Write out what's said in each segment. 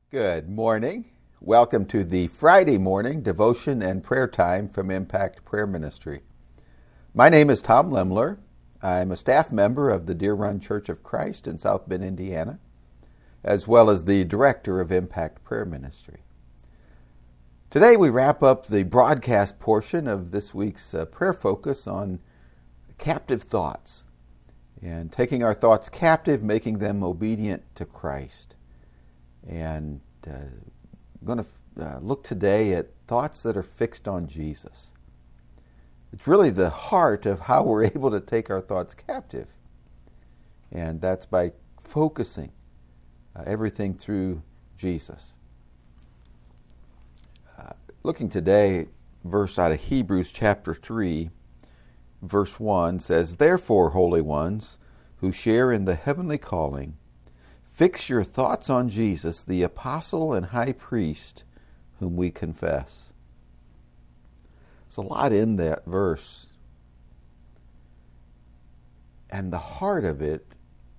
Good morning. Welcome to the Friday morning devotion and prayer time from Impact Prayer Ministry. My name is Tom Lemler. I'm a staff member of the Deer Run Church of Christ in South Bend, Indiana, as well as the director of Impact Prayer Ministry. Today we wrap up the broadcast portion of this week's prayer focus on captive thoughts and taking our thoughts captive, making them obedient to Christ. And I'm going to look today at thoughts that are fixed on Jesus. It's really the heart of how we're able to take our thoughts captive. And that's by focusing everything through Jesus. Looking today, verse out of Hebrews chapter 3, verse 1 says, "Therefore, holy ones, who share in the heavenly calling, fix your thoughts on Jesus, the apostle and high priest, whom we confess." There's a lot in that verse. And the heart of it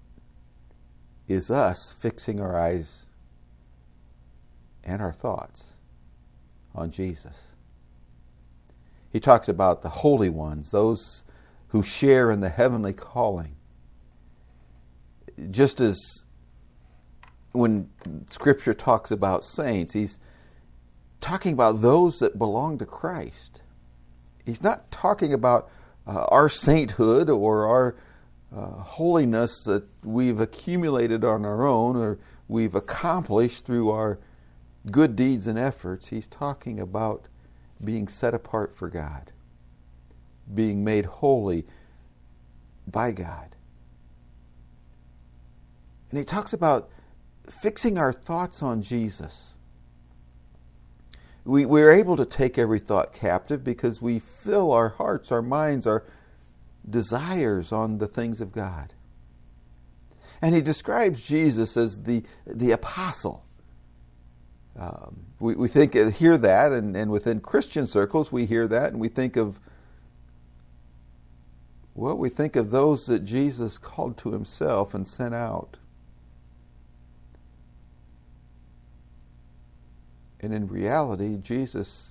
is us fixing our eyes and our thoughts on Jesus. He talks about the holy ones, those who share in the heavenly calling. Just as when Scripture talks about saints, he's talking about those that belong to Christ. He's not talking about our sainthood or our holiness that we've accumulated on our own or we've accomplished through our good deeds and efforts. He's talking about being set apart for God, being made holy by God. And he talks about fixing our thoughts on Jesus. We're able to take every thought captive because we fill our hearts, our minds, our desires on the things of God. And he describes Jesus as the apostle. We hear that, and within Christian circles we hear that, and we think of those that Jesus called to himself and sent out. And in reality, Jesus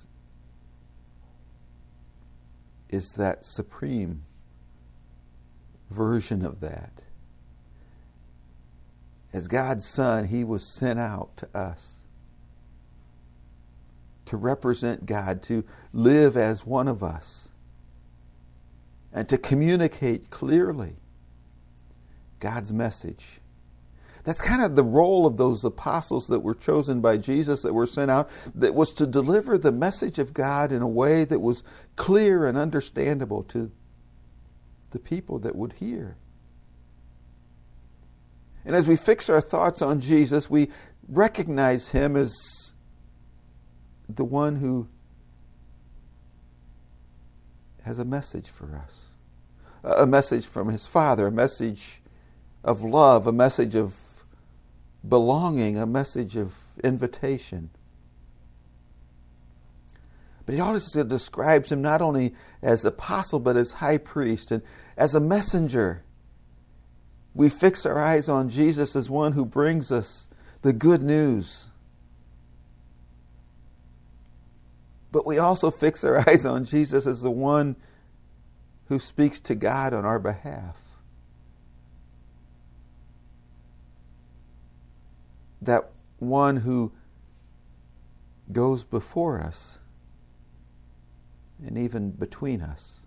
is that supreme version of that. As God's Son, he was sent out to us to represent God, to live as one of us, and to communicate clearly God's message. That's kind of the role of those apostles that were chosen by Jesus, that were sent out, that was to deliver the message of God in a way that was clear and understandable to the people that would hear. And as we fix our thoughts on Jesus, we recognize him as the one who has a message for us. A message from his Father, a message of love, a message of belonging, a message of invitation. But he also describes him not only as apostle, but as high priest and as a messenger. We fix our eyes on Jesus as one who brings us the good news. But we also fix our eyes on Jesus as the one who speaks to God on our behalf. That one who goes before us and even between us.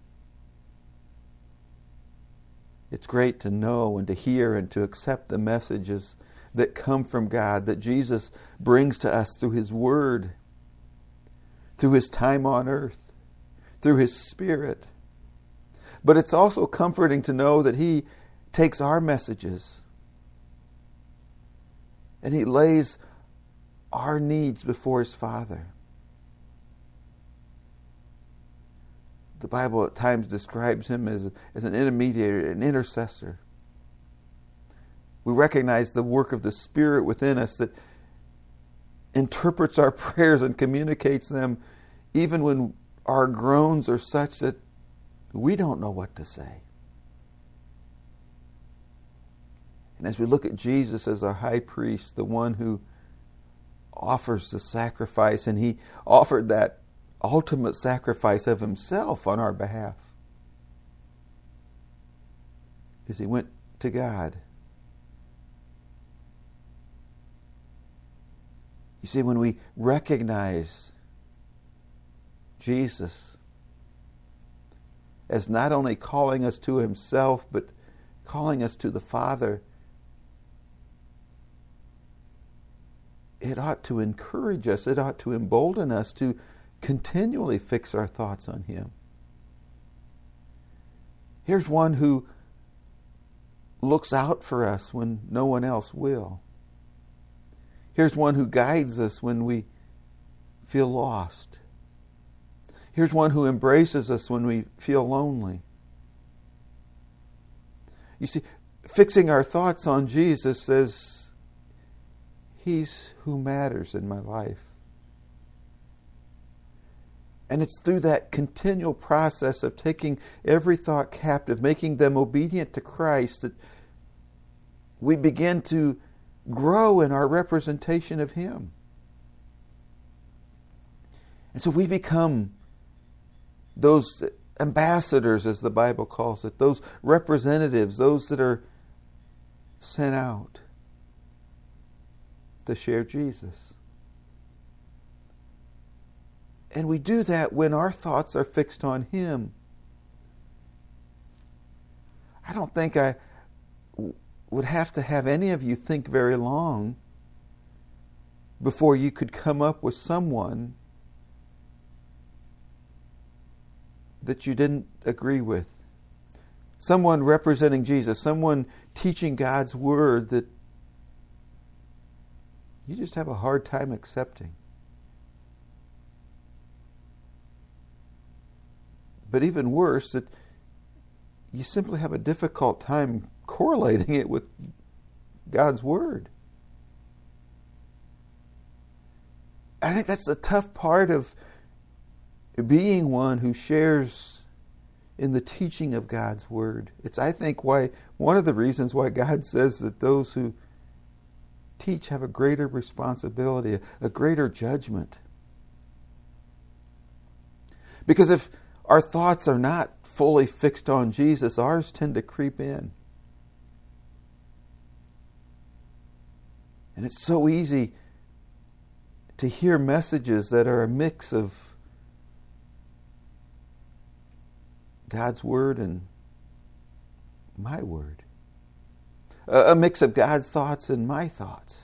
It's great to know and to hear and to accept the messages that come from God, that Jesus brings to us through his word, through his time on earth, through his Spirit. But it's also comforting to know that he takes our messages and he lays our needs before his Father. The Bible at times describes him as an intermediary, an intercessor. We recognize the work of the Spirit within us that interprets our prayers and communicates them even when our groans are such that we don't know what to say. And as we look at Jesus as our high priest, the one who offers the sacrifice, and he offered that ultimate sacrifice of himself on our behalf as he went to God. You see, when we recognize Jesus as not only calling us to himself, but calling us to the Father, it ought to encourage us, it ought to embolden us to continually fix our thoughts on him. Here's one who looks out for us when no one else will. Here's one who guides us when we feel lost. Here's one who embraces us when we feel lonely. You see, fixing our thoughts on Jesus says, he's who matters in my life. And it's through that continual process of taking every thought captive, making them obedient to Christ, that we begin to grow in our representation of him. And so we become those ambassadors, as the Bible calls it, those representatives, those that are sent out to share Jesus. And we do that when our thoughts are fixed on him. I don't think I would have to have any of you think very long before you could come up with someone that you didn't agree with. Someone representing Jesus, someone teaching God's word that you just have a hard time accepting. But even worse, that you simply have a difficult time correlating it with God's word. I think that's the tough part of being one who shares in the teaching of God's word. It's, I think, why one of the reasons why God says that those who teach have a greater responsibility, a greater judgment. Because if our thoughts are not fully fixed on Jesus, ours tend to creep in. And it's so easy to hear messages that are a mix of God's word and my word. A mix of God's thoughts and my thoughts.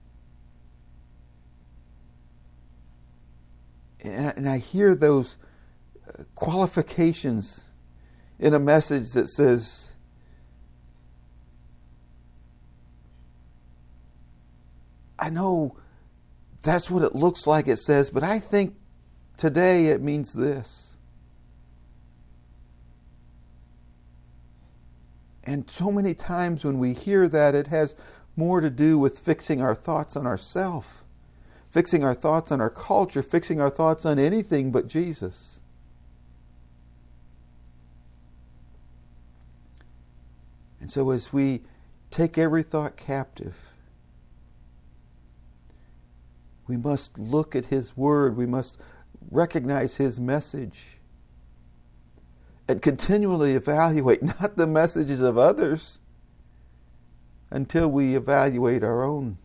And I hear those qualifications in a message that says, I know that's what it looks like it says, but I think today it means this. And so many times when we hear that, it has more to do with fixing our thoughts on ourselves, fixing our thoughts on our culture, fixing our thoughts on anything but Jesus. And so as we take every thought captive, we must look at his word, we must recognize his message, and continually evaluate not the messages of others until we evaluate our own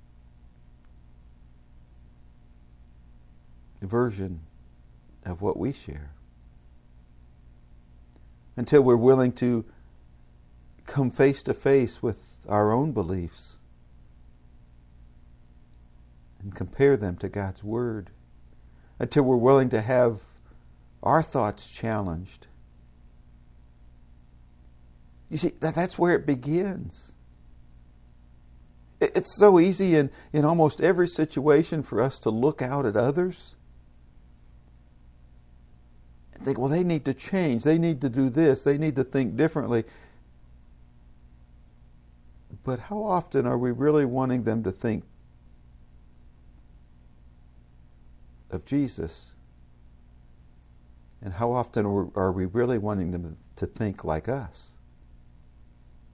version of what we share. Until we're willing to come face to face with our own beliefs and compare them to God's word. Until we're willing to have our thoughts challenged. You see, that's where it begins. It's so easy in almost every situation for us to look out at others and think, well, they need to change. They need to do this. They need to think differently. But how often are we really wanting them to think of Jesus? And how often are we really wanting them to think like us?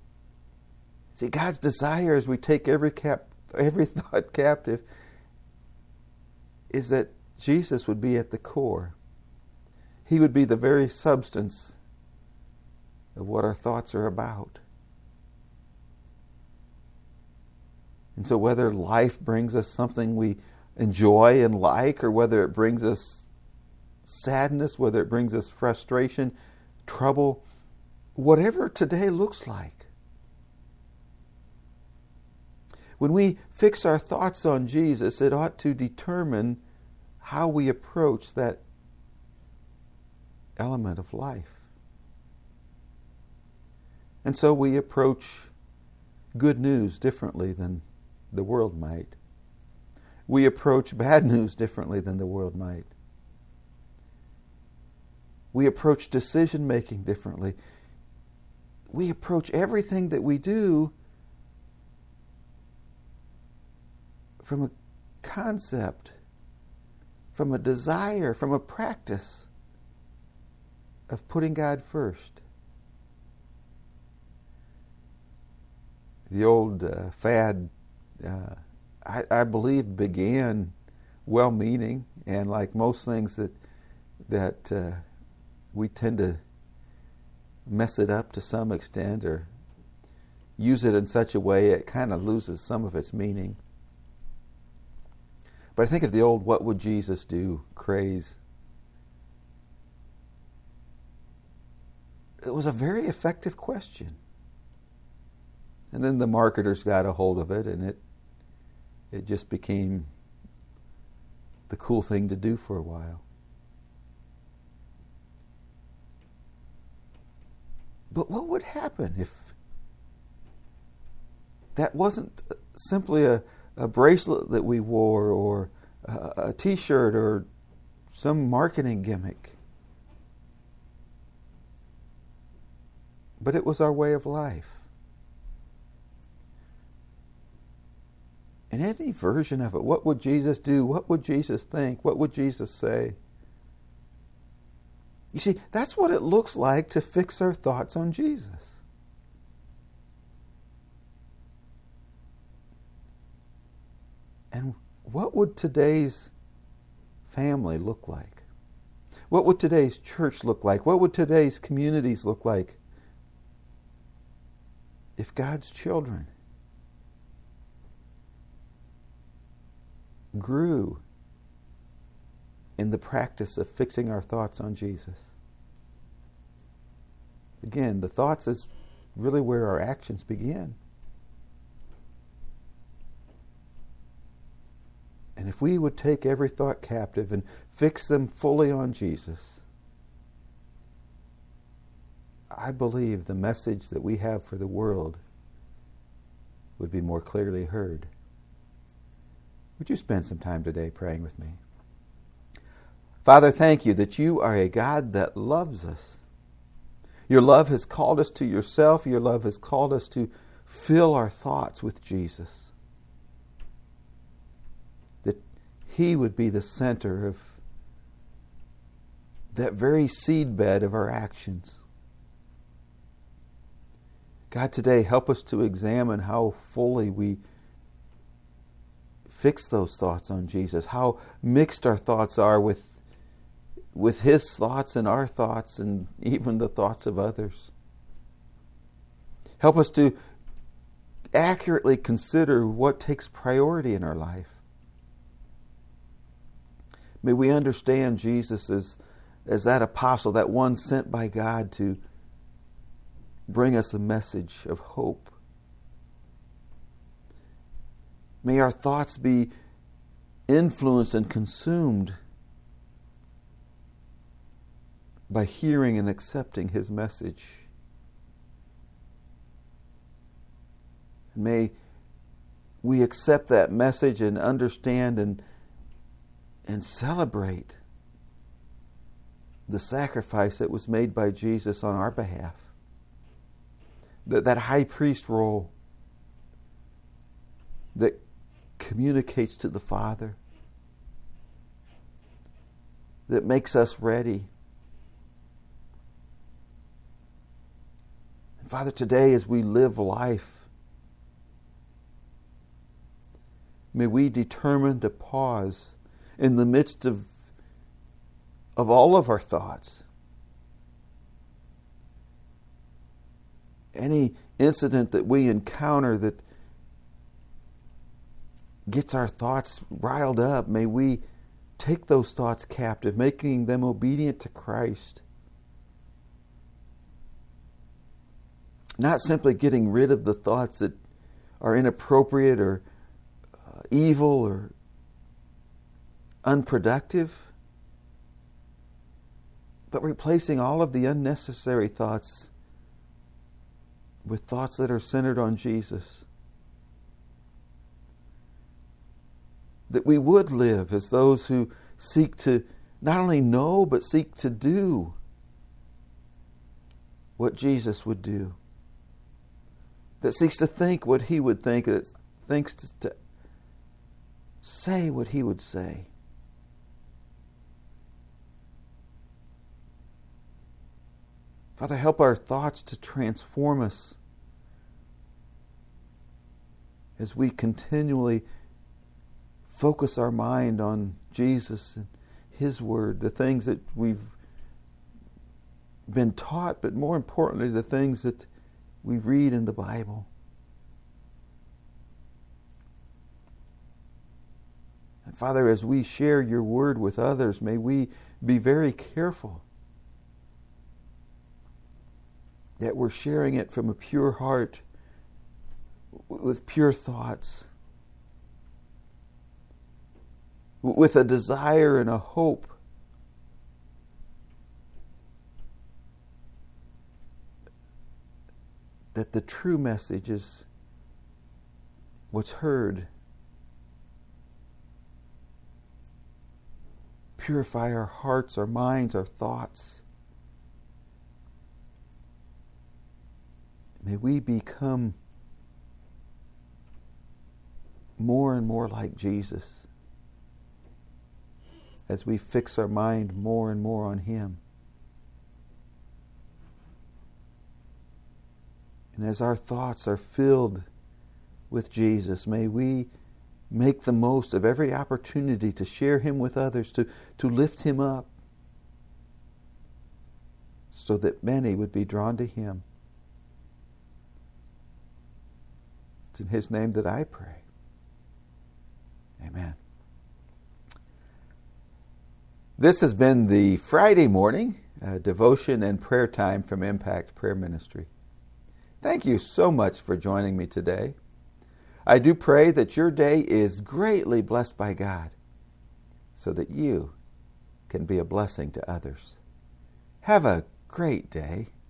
See, God's desire as we take every thought captive is that Jesus would be at the core. He would be the very substance of what our thoughts are about. And so whether life brings us something we enjoy and like, or whether it brings us sadness, whether it brings us frustration, trouble, whatever today looks like, when we fix our thoughts on Jesus, it ought to determine how we approach that element of life. And so we approach good news differently than the world might. We approach bad news differently than the world might. We approach decision making differently. We approach everything that we do from a concept, from a desire, from a practice of putting God first. The old fad, I believe, began well-meaning, and like most things that we tend to mess it up to some extent or use it in such a way it kind of loses some of its meaning. But I think of the old "what would Jesus do" craze. It was a very effective question. And then the marketers got a hold of it, and it just became the cool thing to do for a while. But what would happen if that wasn't simply a bracelet that we wore, or a t-shirt, or some marketing gimmick, but it was our way of life? In any version of it, what would Jesus do? What would Jesus think? What would Jesus say? You see, that's what it looks like to fix our thoughts on Jesus. And what would today's family look like? What would today's church look like? What would today's communities look like if God's children grew in the practice of fixing our thoughts on Jesus? Again, the thoughts is really where our actions begin. And if we would take every thought captive and fix them fully on Jesus, I believe the message that we have for the world would be more clearly heard. Would you spend some time today praying with me? Father, thank you that you are a God that loves us. Your love has called us to yourself. Your love has called us to fill our thoughts with Jesus. That He would be the center of that very seedbed of our actions. God, today help us to examine how fully we fix those thoughts on Jesus, how mixed our thoughts are with His thoughts and our thoughts and even the thoughts of others. Help us to accurately consider what takes priority in our life. May we understand Jesus as that apostle, that one sent by God to bring us a message of hope. May our thoughts be influenced and consumed by hearing and accepting His message. May we accept that message and understand and celebrate the sacrifice that was made by Jesus on our behalf. That high priest role that communicates to the Father, that makes us ready. And Father, today as we live life, may we determine to pause in the midst of all of our thoughts. Any incident that we encounter that gets our thoughts riled up, may we take those thoughts captive, making them obedient to Christ. Not simply getting rid of the thoughts that are inappropriate or evil or unproductive, but replacing all of the unnecessary thoughts with thoughts that are centered on Jesus. That we would live as those who seek to not only know, but seek to do what Jesus would do. That seeks to think what He would think, that thinks to say what He would say. Father, help our thoughts to transform us as we continually focus our mind on Jesus and His Word, the things that we've been taught, but more importantly, the things that we read in the Bible. And Father, as we share Your Word with others, may we be very careful that we're sharing it from a pure heart, with pure thoughts, with a desire and a hope that the true message is what's heard. Purify our hearts, our minds, our thoughts. May we become more and more like Jesus as we fix our mind more and more on Him. And as our thoughts are filled with Jesus, may we make the most of every opportunity to share Him with others, to lift Him up, so that many would be drawn to Him. It's in His name that I pray. Amen. This has been the Friday morning devotion and prayer time from Impact Prayer Ministry. Thank you so much for joining me today. I do pray that your day is greatly blessed by God, so that you can be a blessing to others. Have a great day.